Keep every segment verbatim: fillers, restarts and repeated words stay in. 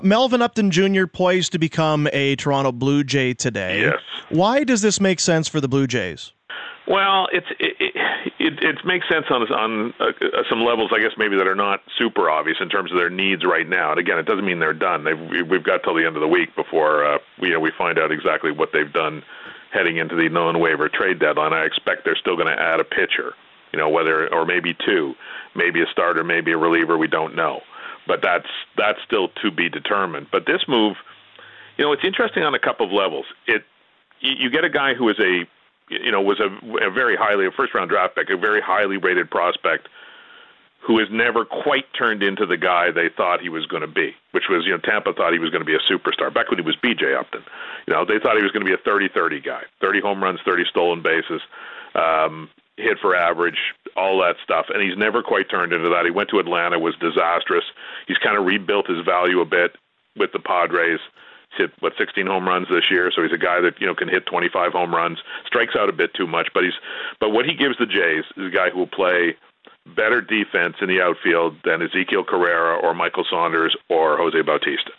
Melvin Upton Junior poised to become a Toronto Blue Jay today. Yes. Why does this make sense for the Blue Jays? Well, it's it it, it, it makes sense on on uh, some levels, I guess, maybe that are not super obvious in terms of their needs right now. And again, it doesn't mean they're done. They've, we've got till the end of the week before uh, we you know, we find out exactly what they've done heading into the non-waiver trade deadline. I expect they're still going to add a pitcher, you know, whether or maybe two, maybe a starter, maybe a reliever. We don't know, but that's that's still to be determined. But this move, you know, it's interesting on a couple of levels. It you, you get a guy who is a you know, was a, a very highly, a first-round draft pick, a very highly rated prospect who has never quite turned into the guy they thought he was going to be, which was, you know, Tampa thought he was going to be a superstar. Back when he was B J Upton, you know, they thought he was going to be a thirty thirty guy, thirty home runs, thirty stolen bases, um, hit for average, all that stuff, and he's never quite turned into that. He went to Atlanta, was disastrous. He's kind of rebuilt his value a bit with the Padres. He's hit, what, sixteen home runs this year, so he's a guy that, you know, can hit twenty-five home runs, strikes out a bit too much, but he's but what he gives the Jays is a guy who will play better defense in the outfield than Ezekiel Carrera or Michael Saunders or Jose Bautista.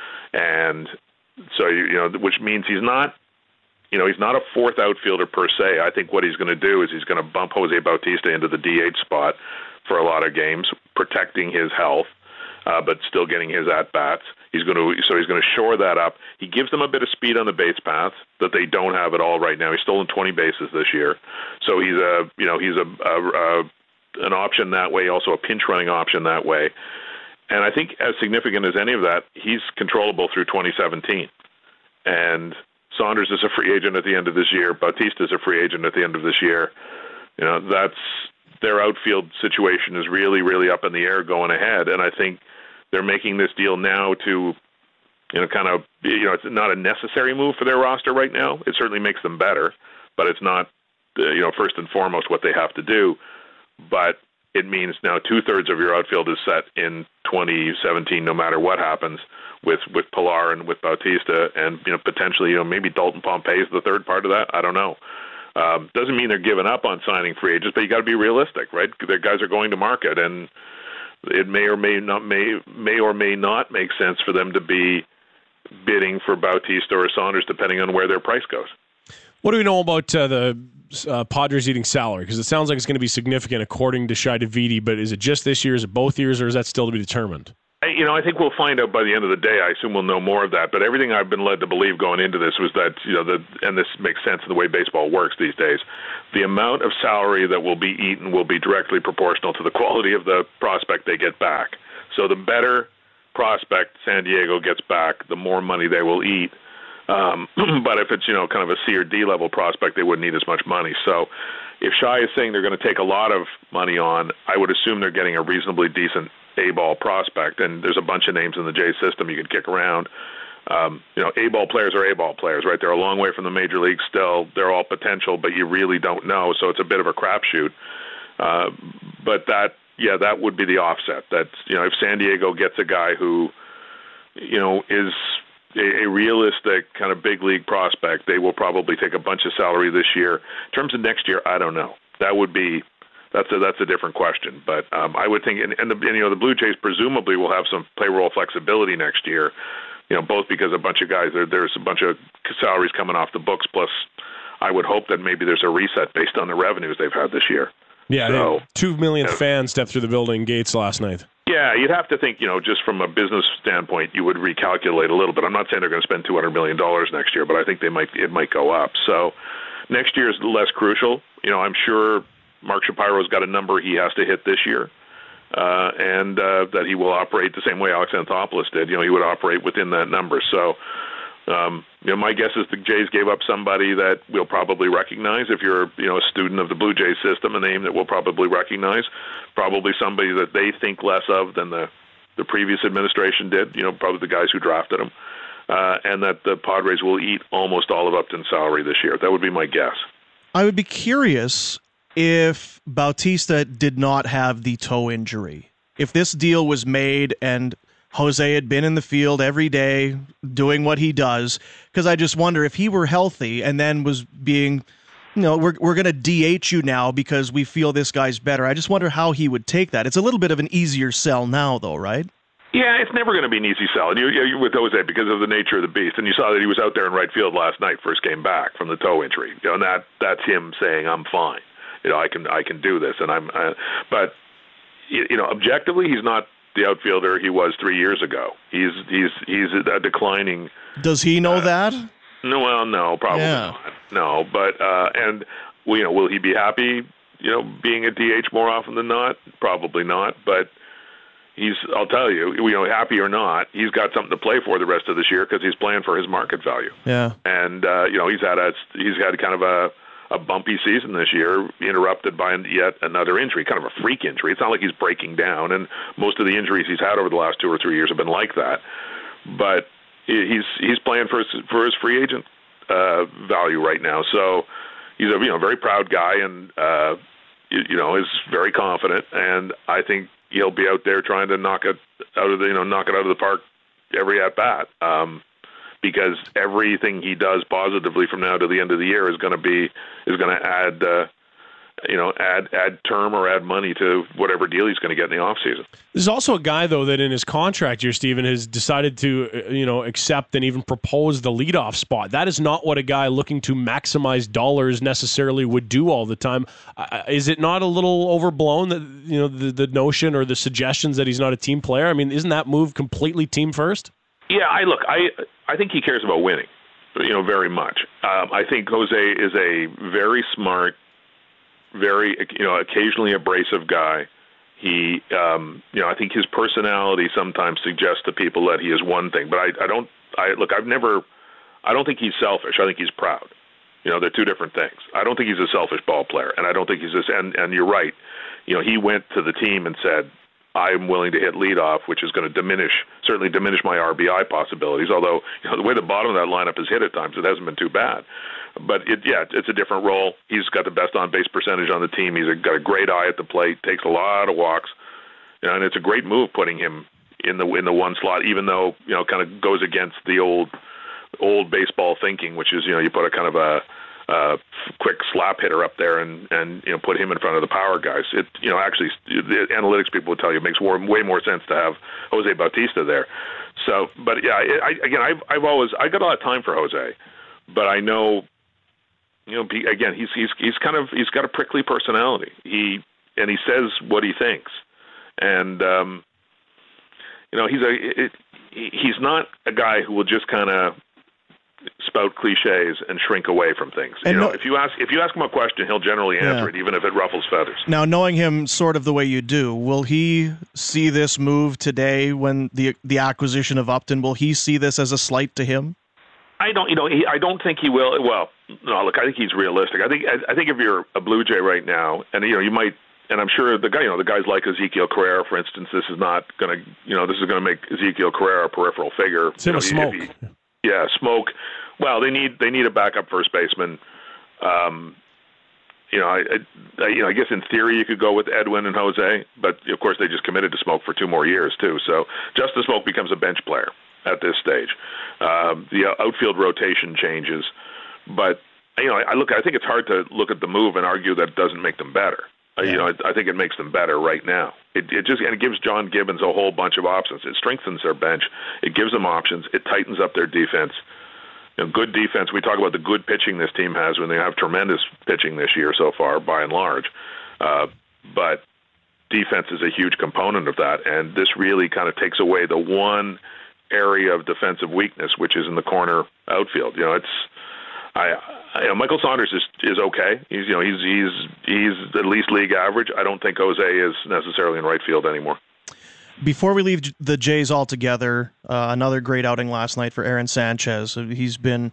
And so, you know, which means he's not, you know, he's not a fourth outfielder per se. I think what he's going to do is he's going to bump Jose Bautista into the D H spot for a lot of games, protecting his health, uh, but still getting his at-bats. He's going to, so he's going to shore that up. He gives them a bit of speed on the base path that they don't have at all right now. He's stolen twenty bases this year, so he's a, you know, he's a, a, a an option that way, also a pinch running option that way. And I think as significant as any of that, he's controllable through twenty seventeen. And Saunders is a free agent at the end of this year. Bautista is a free agent at the end of this year. You know, that's their outfield situation is really, really up in the air going ahead. And I think they're making this deal now to, you know, kind of, you know, it's not a necessary move for their roster right now. It certainly makes them better, but it's not, uh, you know, first and foremost what they have to do. But it means now two-thirds of your outfield is set in twenty seventeen, no matter what happens with, with Pilar and with Bautista, and, you know, potentially, you know, maybe Dalton Pompey is the third part of that. I don't know. Um, doesn't mean they're giving up on signing free agents, but you got to be realistic, right? Their guys are going to market, and it may or may not may may or may not make sense for them to be bidding for Bautista or Saunders, depending on where their price goes. What do we know about uh, the uh, Padres eating salary? Because it sounds like it's going to be significant according to Shai Davidi, but is it just this year, is it both years, or is that still to be determined? You know, I think we'll find out by the end of the day. I assume we'll know more of that. But everything I've been led to believe going into this was that, you know, the, and this makes sense in the way baseball works these days, the amount of salary that will be eaten will be directly proportional to the quality of the prospect they get back. So the better prospect San Diego gets back, the more money they will eat. Um, but if it's, you know, kind of a C or D level prospect, they wouldn't need as much money. So if Shai is saying they're going to take a lot of money on, I would assume they're getting a reasonably decent A-ball prospect. And there's a bunch of names in the Jays system you could kick around. Um, you know, A-ball players are A-ball players, right? They're a long way from the major leagues still. They're all potential, but you really don't know. So it's a bit of a crapshoot. Uh, but that, yeah, that would be the offset. That, you know, if San Diego gets a guy who, you know, is a, a realistic kind of big league prospect, they will probably take a bunch of salary this year. In terms of next year, I don't know. That would be that's a that's a different question. But um, I would think, and, and, the, and you know, the Blue Jays presumably will have some payroll flexibility next year. You know, both because a bunch of guys there, there's a bunch of salaries coming off the books. Plus, I would hope that maybe there's a reset based on the revenues they've had this year. Yeah, so, two million yeah. fans stepped through the building gates last night. Yeah, you'd have to think, you know, just from a business standpoint, you would recalculate a little bit. I'm not saying they're going to spend two hundred million dollars next year, but I think they might it might go up. So next year is less crucial. You know, I'm sure Mark Shapiro's got a number he has to hit this year, uh, and uh, that he will operate the same way Alex Anthopoulos did. You know, he would operate within that number. So, um, you know, my guess is the Jays gave up somebody that we'll probably recognize. If you're, you know, a student of the Blue Jays system, a name that we'll probably recognize, probably somebody that they think less of than the, the previous administration did, you know, probably the guys who drafted him, uh, and that the Padres will eat almost all of Upton's salary this year. That would be my guess. I would be curious if Bautista did not have the toe injury. If this deal was made and Jose had been in the field every day doing what he does, because I just wonder if he were healthy and then was being, you know, we're we're going to D H you now because we feel this guy's better. I just wonder how he would take that. It's a little bit of an easier sell now, though, right? Yeah, it's never going to be an easy sell, and you, you with Jose because of the nature of the beast. And you saw that he was out there in right field last night, first came back from the toe injury. You know, and that that's him saying, "I'm fine. You know, I can I can do this." And I'm, I, but you know, objectively, he's not the outfielder he was three years ago. He's he's he's a declining. Does he know uh, that? No, well, no, probably yeah. not. No, but uh, and well, you know, will he be happy? You know, being a D H more often than not? Probably not, but. He's, I'll tell you, you know, happy or not, he's got something to play for the rest of this year because he's playing for his market value. Yeah. And, uh, you know, he's had a, he's had kind of a, a bumpy season this year, interrupted by yet another injury, kind of a freak injury. It's not like he's breaking down, and most of the injuries he's had over the last two or three years have been like that. But he's he's playing for his, for his free agent uh, value right now. So he's a you know very proud guy, and uh, you, you know is very confident, and I think he'll be out there trying to knock it out of the, you know, knock it out of the park every at bat. Um, because everything he does positively from now to the end of the year is going to be is going to add, uh, you know, add add term or add money to whatever deal he's going to get in the offseason. There's also a guy though that in his contract here, Stephen, has decided to, you know, accept and even propose the leadoff spot. That is not what a guy looking to maximize dollars necessarily would do all the time. Uh, is it not a little overblown that, you know, the, the notion or the suggestions that he's not a team player? I mean, isn't that move completely team first? Yeah, I look, I I think he cares about winning, you know, very much. Um, I think Jose is a very smart, very, you know, occasionally abrasive guy. He, um, you know, I think his personality sometimes suggests to people that he is one thing, but I, I don't, I look, I've never, I don't think he's selfish. I think he's proud. You know, they're two different things. I don't think he's a selfish ball player, and I don't think he's this, and, and you're right. You know, he went to the team and said, I'm willing to hit leadoff, which is going to diminish, certainly diminish my R B I possibilities, although, you know, the way the bottom of that lineup is hit at times, it hasn't been too bad. But, it, yeah, it's a different role. He's got the best on-base percentage on the team. He's a, got a great eye at the plate, takes a lot of walks, you know, and it's a great move putting him in the in the one slot, even though, you know, kind of goes against the old old baseball thinking, which is, you know, you put a kind of a uh, quick slap hitter up there and, and, you know, put him in front of the power guys. It, you know, actually, the analytics people would tell you it makes more, way more sense to have Jose Bautista there. So, but yeah, I, again, I've, I've always, I got a lot of time for Jose, but I know, you know, again, he's, he's, he's kind of, he's got a prickly personality. He, and he says what he thinks. And, um, you know, he's a, it, he's not a guy who will just kind of spout cliches and shrink away from things. You know, no, if you ask if you ask him a question, he'll generally answer yeah. it, even if it ruffles feathers. Now, knowing him sort of the way you do, will he see this move today when the the acquisition of Upton? Will he see this as a slight to him? I don't. You know, he, I don't think he will. Well, no. Look, I think he's realistic. I think. I, I think if you're a Blue Jay right now, and you know, you might. And I'm sure the guy, you know, the guys like Ezekiel Carrera, for instance. This is not going to, you know, this is going to make Ezekiel Carrera a peripheral figure. It's him a smoke. He, yeah, smoke. Well, they need they need a backup first baseman. Um, you know, I, I you know I guess in theory you could go with Edwin and Jose, but of course they just committed to Smoke for two more years too. So Justin Smoke becomes a bench player at this stage. Um, the outfield rotation changes, but you know I look. I think it's hard to look at the move and argue that it doesn't make them better. Yeah. You know, I, I think it makes them better right now. It, it just and it gives John Gibbons a whole bunch of options. It strengthens their bench. It gives them options. It tightens up their defense. You know, good defense. We talk about the good pitching this team has when they have tremendous pitching this year so far, by and large. Uh, but defense is a huge component of that, and this really kind of takes away the one area of defensive weakness, which is in the corner outfield. You know, it's I, I you know, Michael Saunders is is okay. He's you know he's he's he's at least league average. I don't think Jose is necessarily in right field anymore. Before we leave the Jays altogether, uh, another great outing last night for Aaron Sanchez. He's been,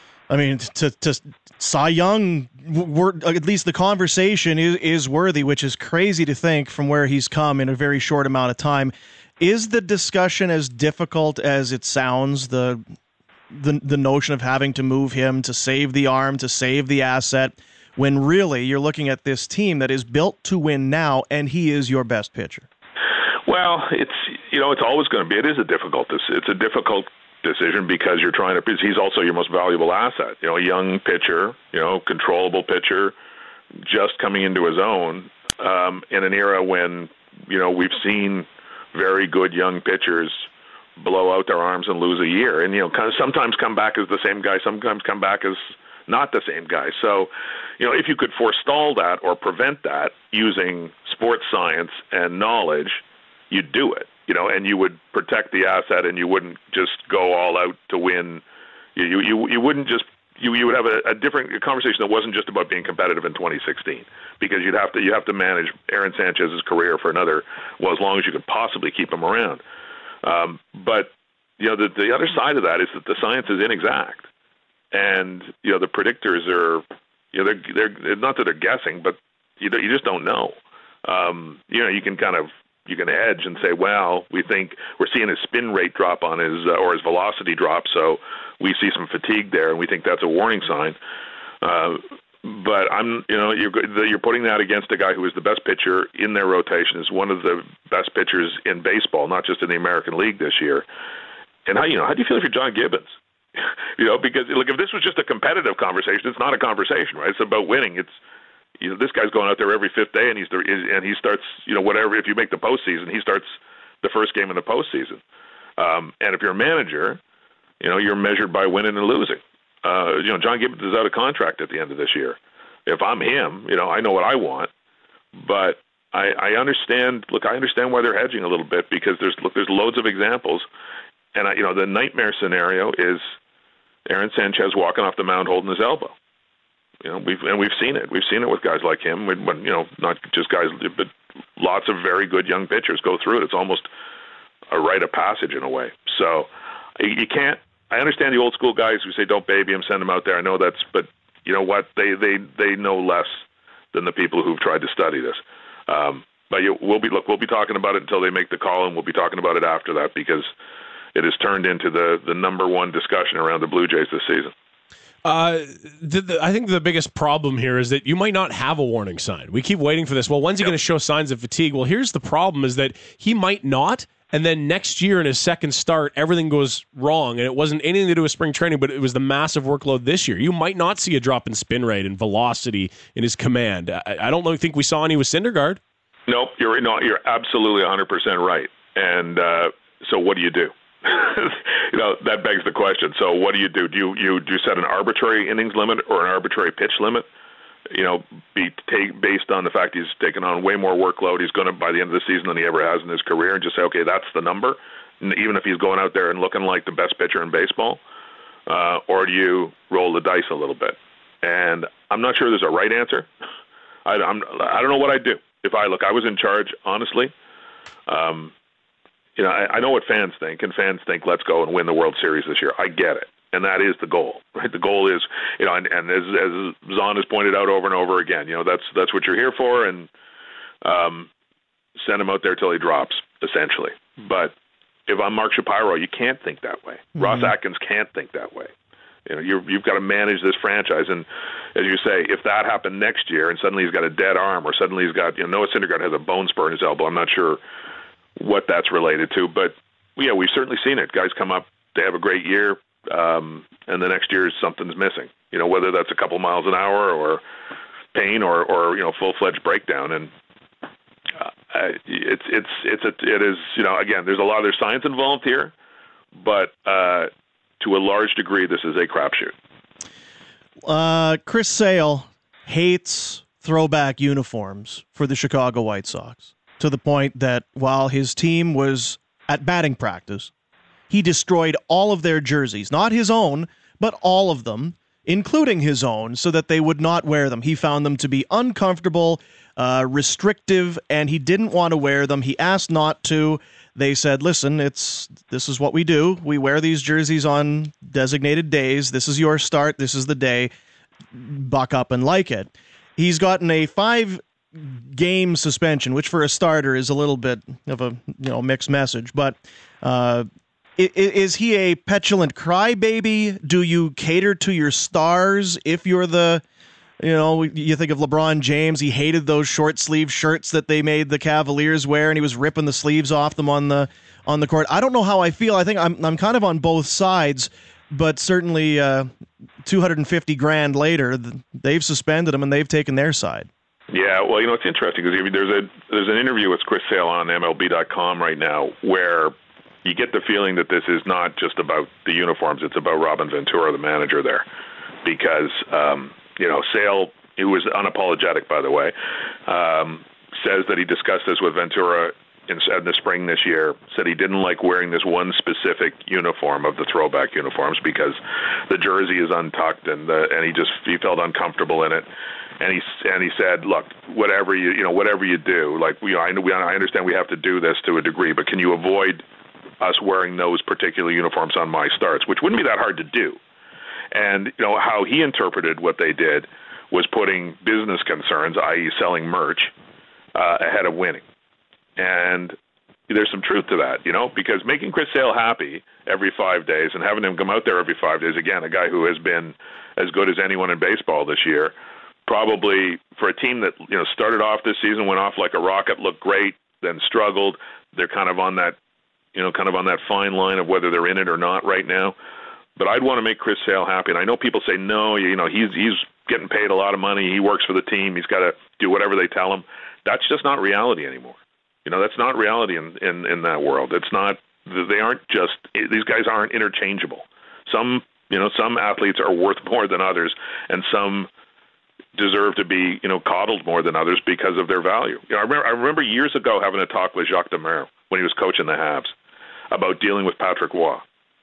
I mean, to, to Cy Young, we're, at least the conversation is, is worthy, which is crazy to think from where he's come in a very short amount of time. Is the discussion as difficult as it sounds, the, the, the notion of having to move him to save the arm, to save the asset, when really you're looking at this team that is built to win now, and he is your best pitcher? Well, it's you know it's always going to be. It is a difficult. It's a difficult decision because you're trying to. Because he's also your most valuable asset. You know, a young pitcher. You know, controllable pitcher, just coming into his own um, in an era when you know we've seen very good young pitchers blow out their arms and lose a year, and you know, kind of sometimes come back as the same guy, sometimes come back as not the same guy. So, you know, if you could forestall that or prevent that using sports science and knowledge, you'd do it. You know, and you would protect the asset, and you wouldn't just go all out to win. You you you wouldn't just you you would have a, a different conversation that wasn't just about being competitive in twenty sixteen, because you'd have to you have to manage Aaron Sanchez's career for another, well, as long as you could possibly keep him around. Um, but you know, the the other side of that is that the science is inexact, and you know the predictors are, you know, they're they're not that they're guessing, but you you just don't know. Um, you know, you can kind of you can edge and say, well, we think we're seeing his spin rate drop on his uh, or his velocity drop, so we see some fatigue there, and we think that's a warning sign. Uh, but I'm, you know, you're you're putting that against a guy who is the best pitcher in their rotation, is one of the best pitchers in baseball, not just in the American League this year. And how you know how do you feel if you're John Gibbons? You know, because look, if this was just a competitive conversation, it's not a conversation, right? It's about winning. It's You know, this guy's going out there every fifth day, and he's the, and he starts, you know, whatever. If you make the postseason, he starts the first game in the postseason. Um, and if you're a manager, you know, you're measured by winning and losing. Uh, you know, John Gibbons is out of contract at the end of this year. If I'm him, you know, I know what I want, but I, I understand. Look, I understand why they're hedging a little bit, because there's look, there's loads of examples, and I, you know, the nightmare scenario is Aaron Sanchez walking off the mound holding his elbow. You know, we've and we've seen it. We've seen it with guys like him. When, when you know, not just guys, but lots of very good young pitchers go through it. It's almost a rite of passage in a way. So you can't. I understand the old school guys who say don't baby him, send him out there. I know that's, but you know what? They they they know less than the people who've tried to study this. Um, but you, we'll be look. We'll be talking about it until they make the call, and we'll be talking about it after that, because it has turned into the the number one discussion around the Blue Jays this season. Uh, the, the, I think the biggest problem here is that you might not have a warning sign. We keep waiting for this. Well, when's he yep. going to show signs of fatigue? Well, here's the problem, is that he might not, and then next year in his second start, everything goes wrong, and it wasn't anything to do with spring training, but it was the massive workload this year. You might not see a drop in spin rate and velocity in his command. I, I don't know, think we saw any with Syndergaard. Nope, you're, no, you're absolutely one hundred percent right. And uh, so what do you do? You know, that begs the question. So what do you do? Do you, you do you set an arbitrary innings limit or an arbitrary pitch limit? You know, be take, based on the fact he's taken on way more workload. He's going to, by the end of the season, than he ever has in his career, and just say, okay, that's the number, even if he's going out there and looking like the best pitcher in baseball. Uh, or do you roll the dice a little bit? And I'm not sure there's a right answer. I, I'm, I don't know what I'd do. If I, look, I was in charge, honestly. Um, You know, I, I know what fans think, and fans think, let's go and win the World Series this year. I get it, and that is the goal, right? The goal is, you know, and, and as, as Zahn has pointed out over and over again, you know, that's that's what you're here for, and um, send him out there till he drops, essentially. But if I'm Mark Shapiro, you can't think that way. Mm-hmm. Ross Atkins can't think that way. You know, you're, you've got to manage this franchise, and as you say, if that happened next year, and suddenly he's got a dead arm, or suddenly he's got, you know, Noah Syndergaard has a bone spur in his elbow. I'm not sure what that's related to, but yeah, we've certainly seen it. Guys come up, they have a great year, um, and the next year something's missing. You know, whether that's a couple miles an hour or pain or, or you know, full-fledged breakdown. And uh, it's it's it's a, it is you know, again, there's a lot of there's science involved here, but uh, to a large degree, this is a crapshoot. Uh, Chris Sale hates throwback uniforms for the Chicago White Sox, to the point that while his team was at batting practice, he destroyed all of their jerseys, not his own, but all of them, including his own, so that they would not wear them. He found them to be uncomfortable, uh, restrictive, and he didn't want to wear them. He asked not to. They said, listen, it's this is what we do. We wear these jerseys on designated days. This is your start. This is the day. Buck up and like it. He's gotten a five game suspension, which for a starter is a little bit of a you know mixed message. But uh, is he a petulant crybaby? Do you cater to your stars if you're the, you know, you think of LeBron James? He hated those short sleeve shirts that they made the Cavaliers wear, and he was ripping the sleeves off them on the on the court. I don't know how I feel. I think I'm I'm kind of on both sides, but certainly uh, two hundred fifty grand later, they've suspended him and they've taken their side. Yeah, well, you know, it's interesting because there's a there's an interview with Chris Sale on M L B dot com right now where you get the feeling that this is not just about the uniforms; it's about Robin Ventura, the manager there, because um, you know Sale, who was unapologetic, by the way, um, says that he discussed this with Ventura in, in the spring this year. Said he didn't like wearing this one specific uniform of the throwback uniforms because the jersey is untucked and the, and he just he felt uncomfortable in it. And he and he said, "Look, whatever you you know, whatever you do, like we, I, we, I understand we have to do this to a degree, but can you avoid us wearing those particular uniforms on my starts?" Which wouldn't be that hard to do. And you know how he interpreted what they did was putting business concerns, that is, selling merch, uh, ahead of winning. And there's some truth to that, you know, because making Chris Sale happy every five days and having him come out there every five days, again, a guy who has been as good as anyone in baseball this year. Probably for a team that, you know, started off this season, went off like a rocket, looked great, then struggled. They're kind of on that, you know, kind of on that fine line of whether they're in it or not right now. But I'd want to make Chris Sale happy. And I know people say, no, you know, he's he's getting paid a lot of money. He works for the team. He's got to do whatever they tell him. That's just not reality anymore. You know, that's not reality in, in, in that world. It's not, they aren't just, these guys aren't interchangeable. Some, you know, some athletes are worth more than others, and some deserve to be, you know, coddled more than others because of their value. You know, I remember, I remember years ago having a talk with Jacques Demers when he was coaching the Habs about dealing with Patrick Roy.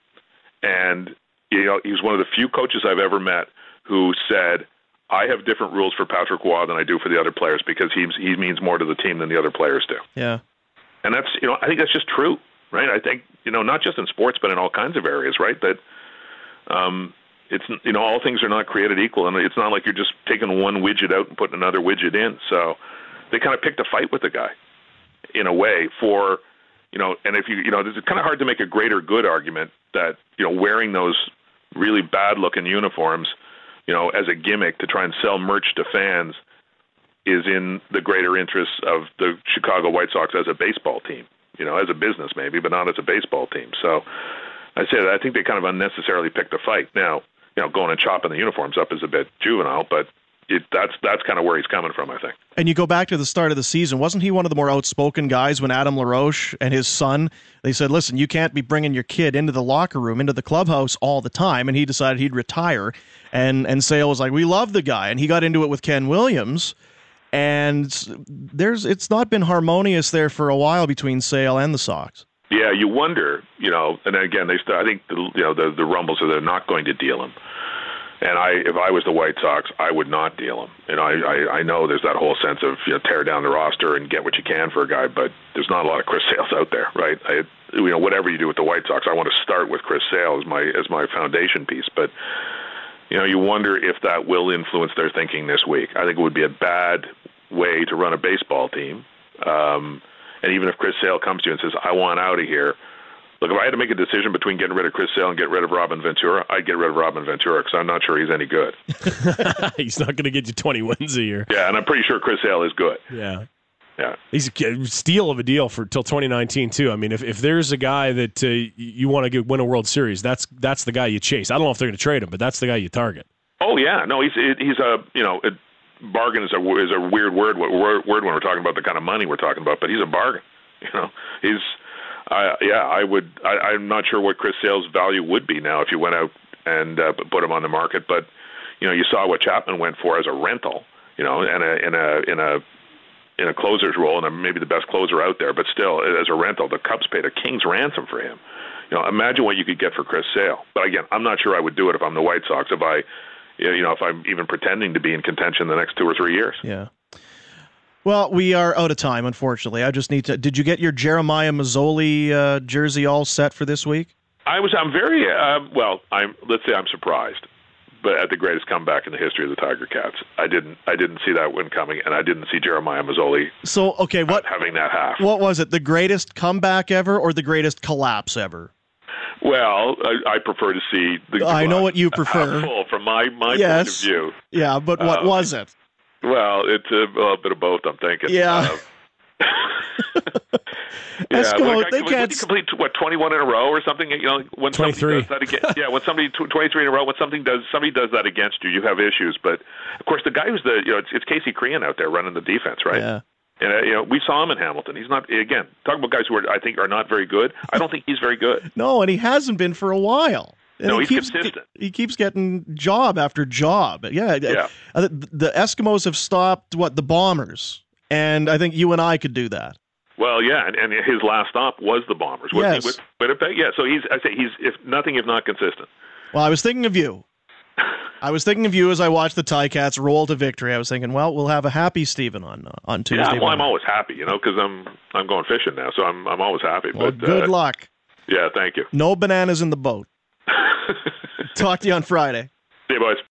And, you know, he was one of the few coaches I've ever met who said, I have different rules for Patrick Roy than I do for the other players because he he means more to the team than the other players do. Yeah. And that's, you know, I think that's just true, right? I think, you know, not just in sports, but in all kinds of areas, right? That, um, it's, you know, all things are not created equal, and it's not like you're just taking one widget out and putting another widget in. So they kind of picked a fight with the guy in a way for, you know, and if you, you know, it's kind of hard to make a greater good argument that, you know, wearing those really bad looking uniforms, you know, as a gimmick to try and sell merch to fans is in the greater interests of the Chicago White Sox as a baseball team, you know, as a business maybe, but not as a baseball team. So I say that I think they kind of unnecessarily picked a fight. Now, you know, going and chopping the uniforms up is a bit juvenile, but it, that's that's kind of where he's coming from, I think. And you go back to the start of the season, wasn't he one of the more outspoken guys when Adam LaRoche and his son, they said, listen, you can't be bringing your kid into the locker room, into the clubhouse all the time, and he decided he'd retire, and, and Sale was like, we love the guy, and he got into it with Ken Williams, and there's it's not been harmonious there for a while between Sale and the Sox. Yeah, you wonder, you know, and again, they start, I think the, you know the the rumbles are they're not going to deal him. And I, if I was the White Sox, I would not deal him. You know, I, I, I know there's that whole sense of, you know, tear down the roster and get what you can for a guy, but there's not a lot of Chris Sales out there, right? I, you know, whatever you do with the White Sox, I want to start with Chris Sale as my as my foundation piece. But you know, you wonder if that will influence their thinking this week. I think it would be a bad way to run a baseball team. Um, and even if Chris Sale comes to you and says, "I want out of here." Look, if I had to make a decision between getting rid of Chris Sale and getting rid of Robin Ventura, I'd get rid of Robin Ventura because I'm not sure he's any good. He's not going to get you twenty wins a year. Yeah, and I'm pretty sure Chris Sale is good. Yeah. Yeah. He's a steal of a deal for till twenty nineteen, too. I mean, if, if there's a guy that uh, you want to win a World Series, that's that's the guy you chase. I don't know if they're going to trade him, but that's the guy you target. Oh, yeah. No, he's he's a, you know, a bargain is a, is a weird word, word when we're talking about the kind of money we're talking about, but he's a bargain. You know, he's... Uh, yeah, I would. I, I'm not sure what Chris Sale's value would be now if you went out and uh, put him on the market. But you know, you saw what Chapman went for as a rental. You know, and a, in a in a in a closer's role, and maybe the best closer out there. But still, as a rental, the Cubs paid a king's ransom for him. You know, imagine what you could get for Chris Sale. But again, I'm not sure I would do it if I'm the White Sox. If I, you know, if I'm even pretending to be in contention the next two or three years. Yeah. Well, we are out of time, unfortunately. I just need to... Did you get your Jeremiah Mazzoli uh, jersey all set for this week? I was. I'm very... Uh, well, I'm. Let's say I'm surprised, but at the greatest comeback in the history of the Tiger Cats. I didn't I didn't see that one coming, and I didn't see Jeremiah Mazzoli so, okay, what, having that half. What was it, the greatest comeback ever or the greatest collapse ever? Well, I, I prefer to see... the. I know what you prefer. Full, from my, my yes. point of view. Yeah, but what uh, was it? Well, it's a, well, a bit of both, I'm thinking. Yeah. Uh, Yeah, Eskimo, like, they when can't you complete what twenty-one in a row or something. You know, when twenty-three. somebody does that against, yeah, when somebody twenty-three in a row, when something does somebody does that against you, you have issues. But of course, the guy who's the you know it's, it's Casey Crean out there running the defense, right? Yeah. And uh, you know, we saw him in Hamilton. He's not again talking about guys who are I think are not very good. I don't think he's very good. No, and he hasn't been for a while. And No, he he's keeps, consistent. He keeps getting job after job. Yeah, Yeah. uh, The, the Eskimos have stopped what the Bombers, and I think you and I could do that. Well, yeah, and, and his last stop was the Bombers. Wasn't Yes. he with Winnipeg? Yeah, so he's I say he's if nothing if not consistent. Well, I was thinking of you. I was thinking of you as I watched the Ticats roll to victory. I was thinking, well, we'll have a happy Stephen on uh, on Tuesday. Yeah, well, morning. I'm always happy, you know, because I'm I'm going fishing now, so I'm I'm always happy. Well, but good uh, luck. Yeah, thank you. No bananas in the boat. Talk to you on Friday. See you, boys.